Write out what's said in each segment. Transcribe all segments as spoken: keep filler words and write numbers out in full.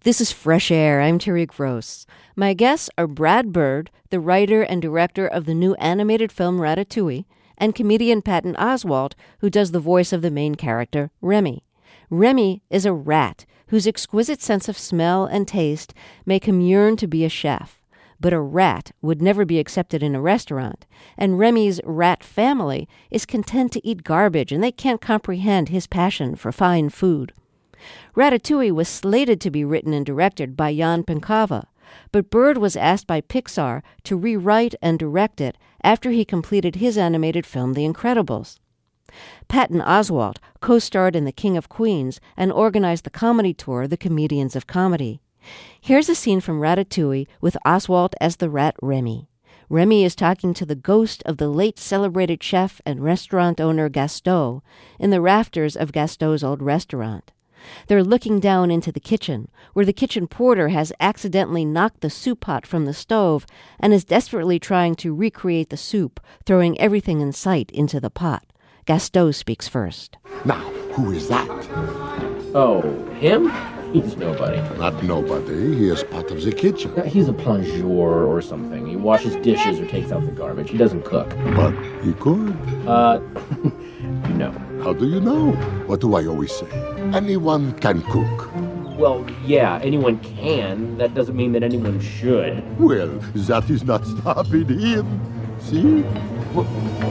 This is Fresh Air. I'm Terry Gross. My guests are Brad Bird, the writer and director of the new animated film Ratatouille, and comedian Patton Oswalt, who does the voice of the main character, Remy. Remy is a rat whose exquisite sense of smell and taste make him yearn to be a chef. But a rat would never be accepted in a restaurant, and Remy's rat family is content to eat garbage, and they can't comprehend his passion for fine food. Ratatouille was slated to be written and directed by Jan Pinkava, but Bird was asked by Pixar to rewrite and direct it after he completed his animated film The Incredibles. Patton Oswalt co-starred in The King of Queens and organized the comedy tour The Comedians of Comedy. Here's a scene from Ratatouille with Oswalt as the rat Remy. Remy is talking to the ghost of the late celebrated chef and restaurant owner Gaston in the rafters of Gaston's old restaurant. They're looking down into the kitchen, where the kitchen porter has accidentally knocked the soup pot from the stove and is desperately trying to recreate the soup, throwing everything in sight into the pot. Gaston speaks first. Now, who is that? Oh, him? He's nobody. Not nobody. He is part of the kitchen. Uh, He's a plongeur or something. He washes dishes or takes out the garbage. He doesn't cook. But he could. Uh, no. How do you know? What do I always say? Anyone can cook. Well, yeah, anyone can. That doesn't mean that anyone should. Well, that is not stopping him. See? What?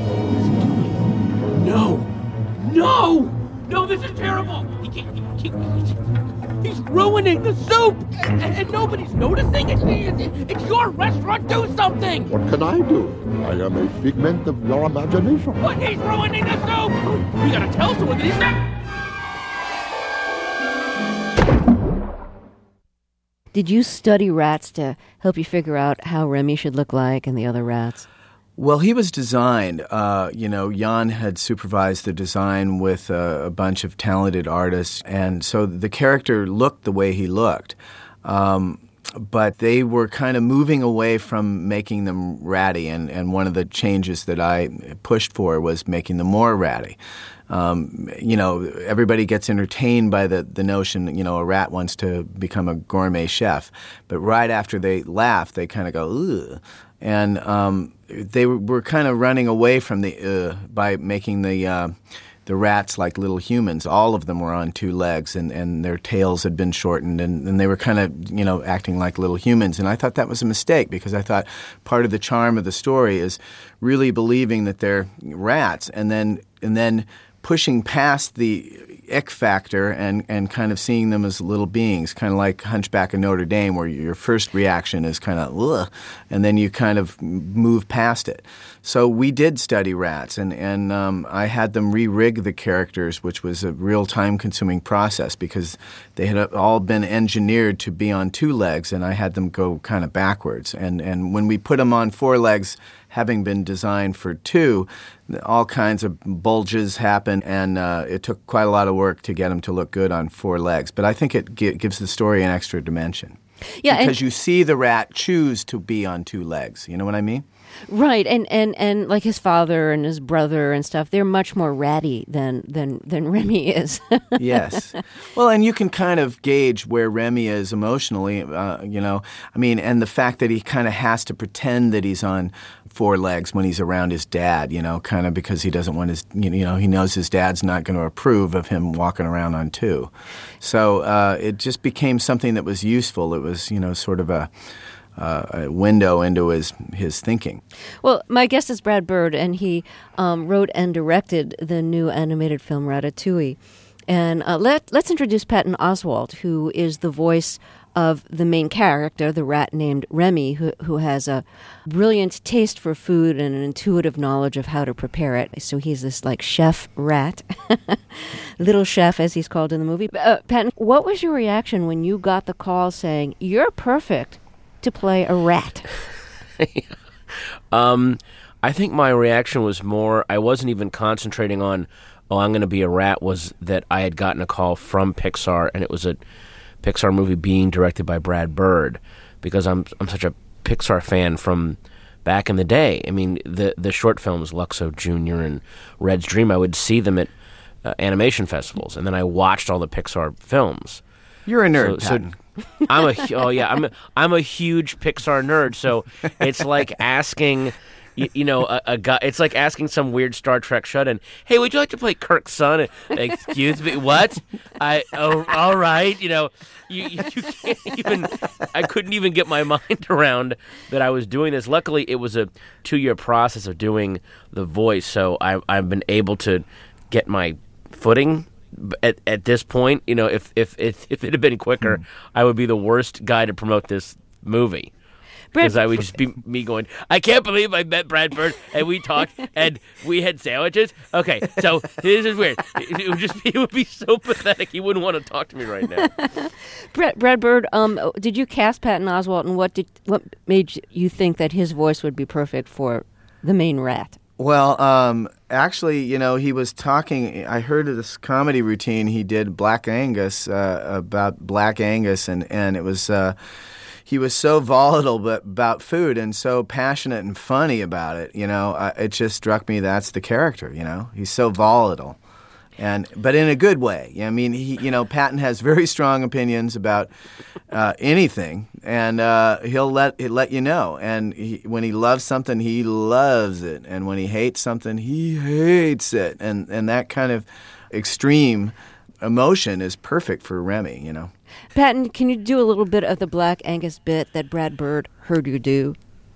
No! No! No, this is terrible! He can't, he, he's, he's ruining the soup! And, and nobody's noticing? It's, it's, it's your restaurant! Do something! What can I do? I am a figment of your imagination. But he's ruining the soup! We gotta tell someone that he's not... Did you study rats to help you figure out how Remy should look like and the other rats? Well, he was designed. Uh, you know, Jan had supervised the design with a, a bunch of talented artists, and so the character looked the way he looked. Um, but they were kind of moving away from making them ratty, and, and one of the changes that I pushed for was making them more ratty. Um, you know, everybody gets entertained by the, the notion, you know, a rat wants to become a gourmet chef. But right after they laugh, they kind of go, ugh. And um, they were kind of running away from the uh by making the uh, the rats like little humans. All of them were on two legs, and, and their tails had been shortened, and, and they were kind of, you know, acting like little humans. And I thought that was a mistake, because I thought part of the charm of the story is really believing that they're rats, and then and then pushing past the ick factor and, and kind of seeing them as little beings, kind of like Hunchback of Notre Dame, where your first reaction is kind of, ugh, and then you kind of move past it. So we did study rats, and, and um, I had them re-rig the characters, which was a real time-consuming process, because they had all been engineered to be on two legs, and I had them go kind of backwards. And, and when we put them on four legs, having been designed for two, all kinds of bulges happen, and uh, it took quite a lot of work to get them to look good on four legs. But I think it gi- gives the story an extra dimension. Yeah, because and- you see the rat choose to be on two legs. You know what I mean? Right, and, and, and like his father and his brother and stuff, they're much more ratty than than, than Remy is. Yes. Well, and you can kind of gauge where Remy is emotionally, uh, you know. I mean, and the fact that he kind of has to pretend that he's on four legs when he's around his dad, you know, kind of because he doesn't want his, you know, he knows his dad's not going to approve of him walking around on two. So uh, it just became something that was useful. It was, you know, sort of a... Uh, a window into his his thinking. Well, my guest is Brad Bird, and he um, wrote and directed the new animated film Ratatouille. And uh, let, let's introduce Patton Oswalt, who is the voice of the main character, the rat named Remy, who, who has a brilliant taste for food and an intuitive knowledge of how to prepare it. So he's this, like, chef rat, little chef, as he's called in the movie. Uh, Patton, what was your reaction when you got the call saying, you're perfect to play a rat? um, I think my reaction was more, I wasn't even concentrating on, oh, I'm going to be a rat, was that I had gotten a call from Pixar, and it was a Pixar movie being directed by Brad Bird, because I'm I'm such a Pixar fan from back in the day. I mean, the the short films, Luxo Junior and Red's Dream, I would see them at uh, animation festivals, and then I watched all the Pixar films. You're a nerd, So, Patton. so I'm a hu- oh yeah, I'm a, I'm a huge Pixar nerd. So it's like asking, you, you know, a, a guy. It's like asking some weird Star Trek shut-in. Hey, would you like to play Kirk's son? Excuse me, what? I oh, all right. You know, you you can't even. I couldn't even get my mind around that I was doing this. Luckily, it was a two-year process of doing the voice, so I I've been able to get my footing. At at this point, you know, if if if, if it had been quicker, mm. I would be the worst guy to promote this movie. Because I would just be me going, I can't believe I met Brad Bird and we talked and we had sandwiches. Okay, so this is weird. It, it would just be, it would be so pathetic. He wouldn't want to talk to me right now. Brad, Brad Bird, um, did you cast Patton Oswalt, and what did what made you think that his voice would be perfect for the main rat? Well, um, actually, you know, he was talking. I heard of this comedy routine he did, Black Angus, uh, about Black Angus, and and it was. Uh, He was so volatile but about food and so passionate and funny about it, you know. Uh, it just struck me that's the character, you know. He's so volatile, and but in a good way. I mean, he, you know, Patton has very strong opinions about uh, anything, and uh, he'll let he'll let you know. And he, when he loves something, he loves it, and when he hates something, he hates it, and and that kind of extreme emotion is perfect for Remy, you know. Patton, can you do a little bit of the Black Angus bit that Brad Bird heard you do?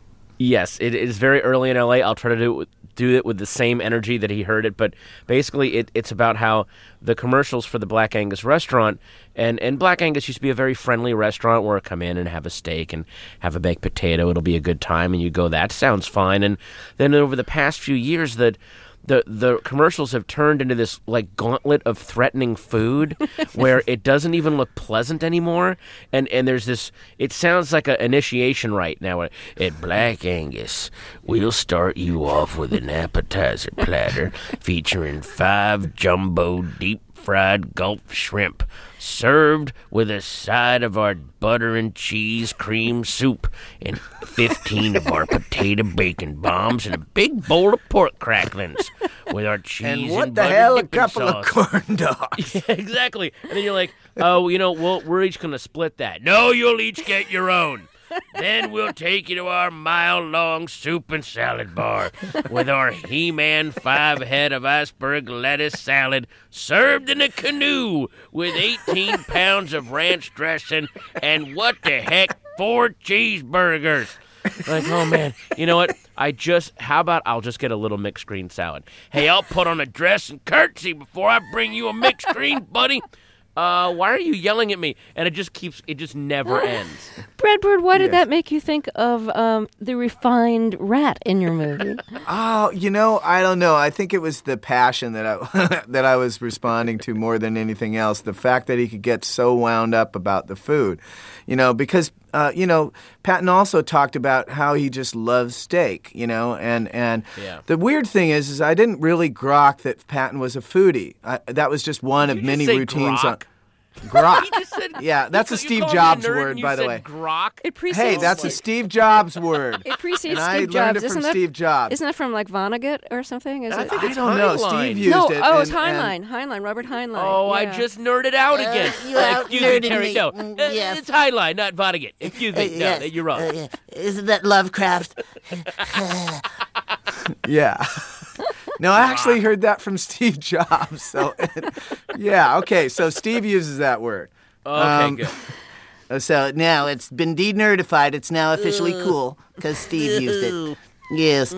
Yes, it is very early in L A. I'll try to do it with, do it with the same energy that he heard it, but basically it, it's about how the commercials for the Black Angus restaurant, and, and Black Angus used to be a very friendly restaurant where I come in and have a steak and have a baked potato. It'll be a good time, and you go, that sounds fine. And then over the past few years, that The the commercials have turned into this like gauntlet of threatening food where it doesn't even look pleasant anymore. And, and there's this, it sounds like an initiation rite now. At Black Angus, we'll start you off with an appetizer platter featuring five jumbo deep fried Gulf shrimp, served with a side of our butter and cheese cream soup and fifteen of our potato bacon bombs and a big bowl of pork cracklings with our cheese and, and what and the butter hell, a dipping couple sauce. of corn dogs. Yeah, exactly. And then you're like, oh, you know, well, we're each going to split that. No, you'll each get your own. Then we'll take you to our mile-long soup and salad bar with our He-Man five-head of iceberg lettuce salad served in a canoe with eighteen pounds of ranch dressing and what the heck, four cheeseburgers. Like, oh, man, you know what? I just, how about I'll just get a little mixed green salad. Hey, I'll put on a dress and curtsy before I bring you a mixed green, buddy. Uh, why are you yelling at me? And it just keeps, it just never ends. Brad Bird, why did Yes. that make you think of um, the refined rat in your movie? Oh, you know, I don't know. I think it was the passion that I that I was responding to more than anything else. The fact that he could get so wound up about the food, you know, because uh, you know, Patton also talked about how he just loves steak, you know, and and Yeah. the weird thing is, is I didn't really grok that Patton was a foodie. I, that was just one Did of you many just say routines. grok? On, grok. He just said, Yeah, that's you, a you Steve called Jobs me a nerd word, and you by the said way. Grok. It precedes. Hey, that's a Steve Jobs word. It precedes and Steve I Jobs. learned it Isn't from that, Steve Jobs. Isn't that from like Vonnegut or something? Is I it? think I it's don't know. Heinlein. Steve used no, it. oh, it's and- and- Heinlein. Heinlein, Robert Heinlein. Oh, I yeah. just nerded out again. you Uh, out excuse me, nerded Terry. me. No, Mm, Uh, yes. it's Heinlein, not Vonnegut. Excuse me. Uh, no, yes. you're wrong. Uh, yeah. Isn't that Lovecraft? Yeah. No, I actually heard that from Steve Jobs. So, yeah, okay. So Steve uses that word. Okay, Um, good. So now it's been de-nerdified. It's now officially cool because Steve used it. Yes.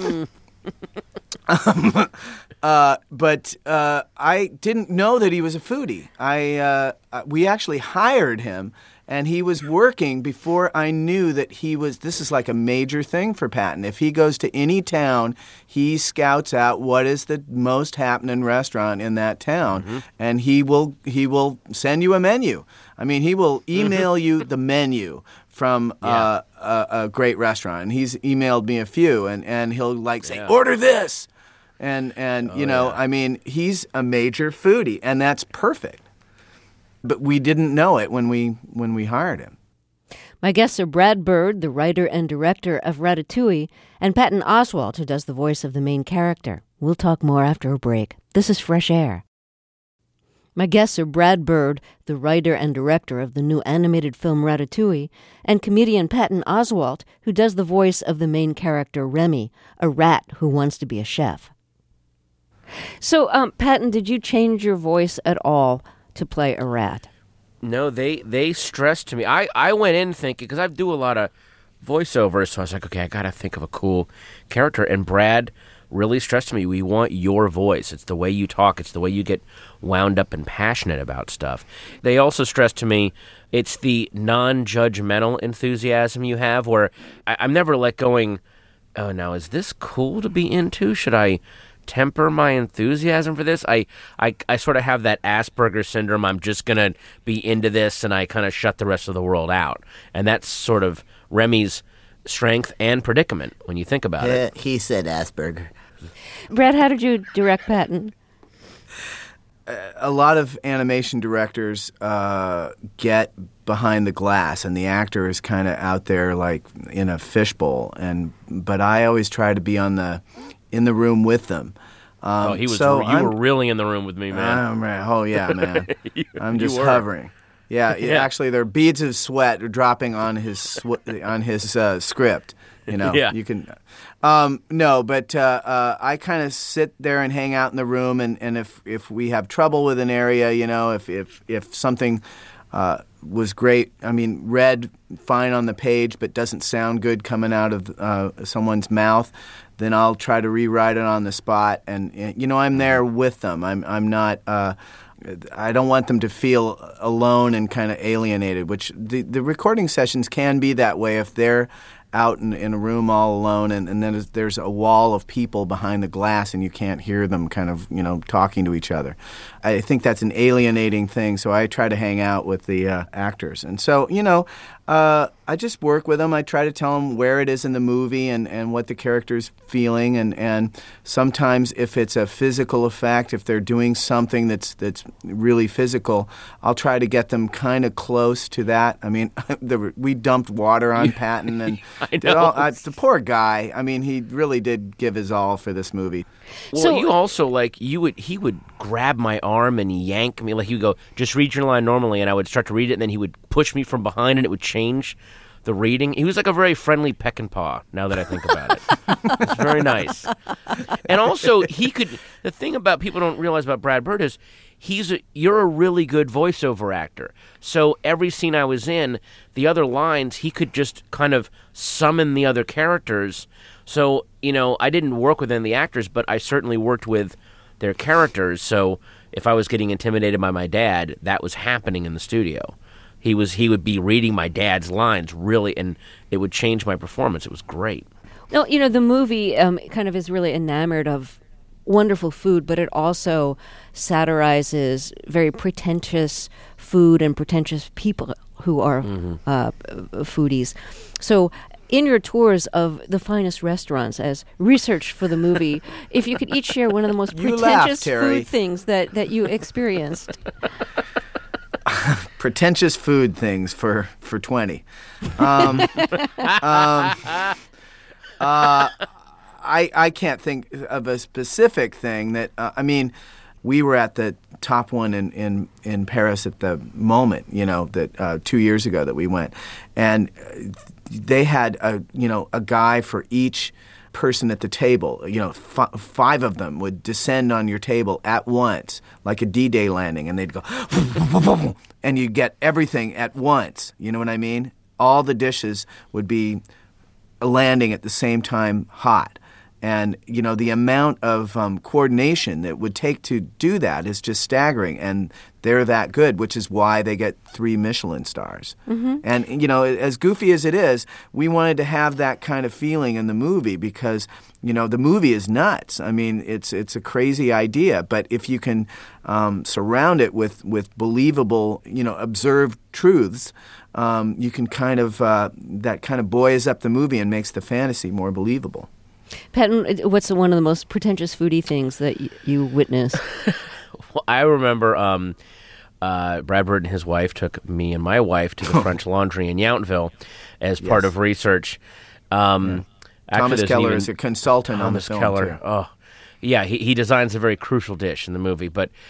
Uh, but uh, I didn't know that he was a foodie. I uh, uh, we actually hired him, and he was working before I knew that he was. This is like a major thing for Patton. If he goes to any town, he scouts out what is the most happening restaurant in that town, Mm-hmm. and he will he will send you a menu. I mean, he will email you the menu from uh, a, a great restaurant, and he's emailed me a few, and, and he'll like say, Yeah. order this. And, and you know, yeah. I mean, he's a major foodie, and that's perfect. But we didn't know it when we when we hired him. My guests are Brad Bird, the writer and director of Ratatouille, and Patton Oswalt, who does the voice of the main character. We'll talk more after a break. This is Fresh Air. My guests are Brad Bird, the writer and director of the new animated film Ratatouille, and comedian Patton Oswalt, who does the voice of the main character Remy, a rat who wants to be a chef. So, um, Patton, did you change your voice at all to play a rat? No, they they stressed to me. I, I went in thinking, because I do a lot of voiceovers, so I was like, okay, I got to think of a cool character. And Brad really stressed to me, we want your voice. It's the way you talk. It's the way you get wound up and passionate about stuff. They also stressed to me, it's the non-judgmental enthusiasm you have, where I, I'm never like going, oh, now, is this cool to be into? Should I temper my enthusiasm for this? I, I, I sort of have that Asperger syndrome. I'm just going to be into this, and I kind of shut the rest of the world out. And that's sort of Remy's strength and predicament when you think about Uh, it. he said Asperger. Brad, how did you direct Patton? A lot of animation directors uh, get behind the glass, and the actor is kind of out there like in a fishbowl. And but I always try to be on the in the room with them. Um, oh, he was. so you I'm- were really in the room with me, man. Oh, man. Oh, yeah, man. You- I'm you just were. hovering. Yeah, yeah, Yeah. actually, there are beads of sweat dropping on his sw- on his uh, script. You know, Yeah. you can. Um, no, but uh, uh, I kind of sit there and hang out in the room, and, and if if we have trouble with an area, you know, if if if something uh, was great, I mean, read fine on the page, but doesn't sound good coming out of uh, someone's mouth, then I'll try to rewrite it on the spot, and, and you know, I'm there with them. I'm I'm not. Uh, I don't want them to feel alone and kind of alienated, which the, the recording sessions can be that way if they're out in, in a room all alone, and, and then there's, there's a wall of people behind the glass and you can't hear them kind of, you know, talking to each other. I think that's an alienating thing, so I try to hang out with the uh, actors. And so, you know, uh, I just work with them. I try to tell them where it is in the movie and, and what the character's feeling, and, and sometimes if it's a physical effect, if they're doing something that's that's really physical, I'll try to get them kind of close to that. I mean, the, we dumped water on Patton, and I did know. all, I, the poor guy. I mean, he really did give his all for this movie. Well, So- you also like you would he would grab my arm and yank me, like he would go, just read your line normally, and I would start to read it, and then he would push me from behind, and it would change the reading. He was like a very friendly peck and paw. Now that I think about it, it's very nice. And also, he could. The thing about people don't realize about Brad Bird is he's a, you're a really good voiceover actor. So every scene I was in, the other lines, he could just kind of summon the other characters. So, you know, I didn't work with any of the actors, but I certainly worked with their characters. So if I was getting intimidated by my dad, that was happening in the studio. He was he would be reading my dad's lines really, and it would change my performance. It was great. No, you know, the movie um, kind of is really enamored of wonderful food, but it also satirizes very pretentious food and pretentious people who are Mm-hmm. uh, foodies. So in your tours of the finest restaurants as research for the movie, if you could each share one of the most You laugh, pretentious Terry. food things that, that you experienced. Pretentious food things for, for twenty. Um, um, uh, I I can't think of a specific thing that uh, I mean. We were at the top one in, in, in Paris at the moment, you know, that uh, two years ago that we went, and uh, they had a you know a guy for each person at the table. You know, f- five of them would descend on your table at once, like a D-Day landing, and they'd go, and you'd get everything at once. You know what I mean? All the dishes would be landing at the same time, hot. And, you know, the amount of um, coordination that would take to do that is just staggering. And they're that good, which is why they get three Michelin stars. Mm-hmm. And, you know, as goofy as it is, we wanted to have that kind of feeling in the movie because, you know, the movie is nuts. I mean, it's it's a crazy idea. But if you can um, surround it with, with believable, you know, observed truths, um, you can kind of, uh, that kind of buoys up the movie and makes the fantasy more believable. Patton, what's one of the most pretentious foodie things that y- you witnessed? Well, I remember um, uh, Brad Bird and his wife took me and my wife to the French Laundry in Yountville as part Yes. of research. Um, actually, Thomas there's Keller even- is a consultant Thomas on the film, Keller. too. Oh, yeah, he, he designs a very crucial dish in the movie. But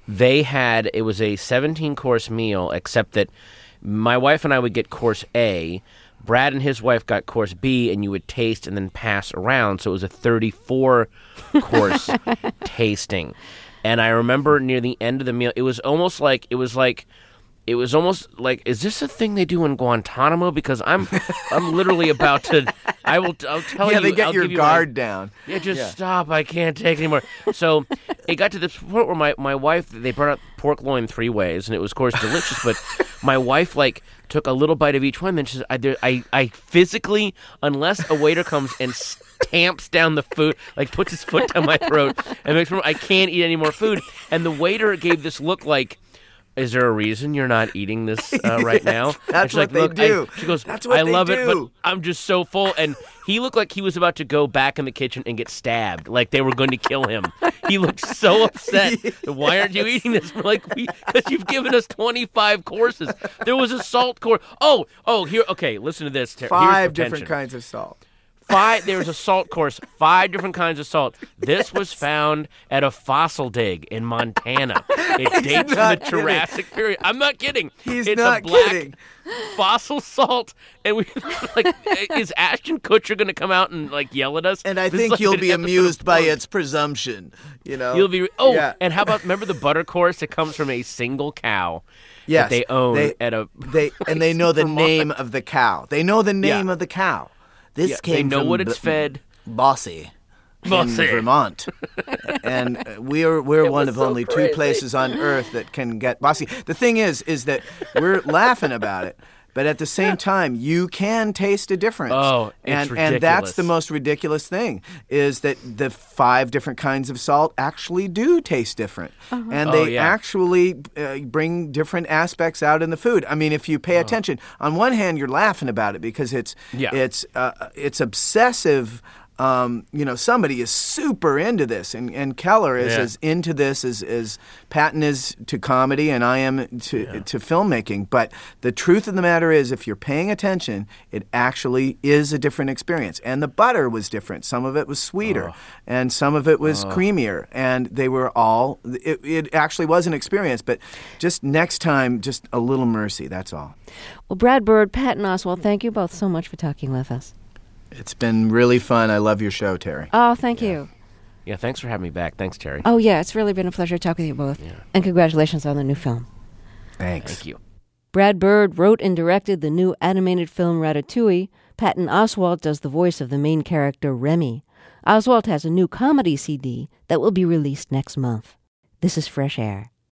they had, it was a seventeen-course meal, except that my wife and I would get course A, Brad and his wife got course B, and you would taste and then pass around, so it was a thirty-four-course tasting. And I remember near the end of the meal, it was almost like, it was like, It was almost like, is this a thing they do in Guantanamo? Because I'm, I'm literally about to. I will. I'll tell yeah, you. they get I'll your give you guard my, down. Yeah, just Yeah. stop. I can't take it anymore. So it got to this point where my, my wife, they brought out pork loin three ways, and it was, of course, delicious. But my wife, like, took a little bite of each one. Then she said, I, there, I, I physically, unless a waiter comes and stamps down the food, like puts his foot down my throat, and makes me, I can't eat any more food. And the waiter gave this look like, is there a reason you're not eating this uh, right now? That's she's what like, they Look, do. I, she goes, That's what I they love it, but do." I'm just so full. And he looked like he was about to go back in the kitchen and get stabbed, like they were going to kill him. He looked so upset. Why aren't you eating this? We're like, because you've given us twenty-five courses. There was a salt course. Oh, oh, here. Okay, listen to this. Ter- Five Here's the different tension. kinds of salt. Five. There was a salt course. Five different kinds of salt. This was found at a fossil dig in Montana. It dates from the not kidding. Jurassic period. I'm not kidding. He's it's not a black kidding. fossil salt, and we like. Is Ashton Kutcher going to come out and like yell at us? And I This is think like you'll an be episode of amused by Pose. its presumption. You know, You'll be oh, Yeah. and how about remember the butter course? It comes from a single cow Yes, that they own they- at a. They and they know the Vermont. name of the cow. They know the name Yeah. of the cow. this Yeah, came they know from what it's B- fed. Bossy. Bossy. In Vermont. And we're we're one was of so only crazy. two places on earth that can get bossy. The thing is, is that we're laughing about it, but at the same time, you can taste a difference. Oh, it's and and that's the ridiculous. most ridiculous thing is that the five different kinds of salt actually do taste different, and Oh, they yeah. actually uh, bring different aspects out in the food. I mean, if you pay attention, on one hand, you're laughing about it because it's Yeah. it's uh, it's obsessive. Um, you know, somebody is super into this, and, and Keller is Yeah. as into this as, as Patton is to comedy, and I am to to filmmaking. But the truth of the matter is, if you're paying attention, it actually is a different experience. And the butter was different. Some of it was sweeter, and some of it was creamier, and they were all. It, it actually was an experience. But just next time, just a little mercy. That's all. Well, Brad Bird, Patton Oswalt, thank you both so much for talking with us. It's been really fun. I love your show, Terry. Oh, thank you. Yeah, thanks for having me back. Thanks, Terry. Oh, yeah, it's really been a pleasure talking with you both. And congratulations on the new film. Thanks. Thank you. Brad Bird wrote and directed the new animated film Ratatouille. Patton Oswalt does the voice of the main character, Remy. Oswalt has a new comedy C D that will be released next month. This is Fresh Air.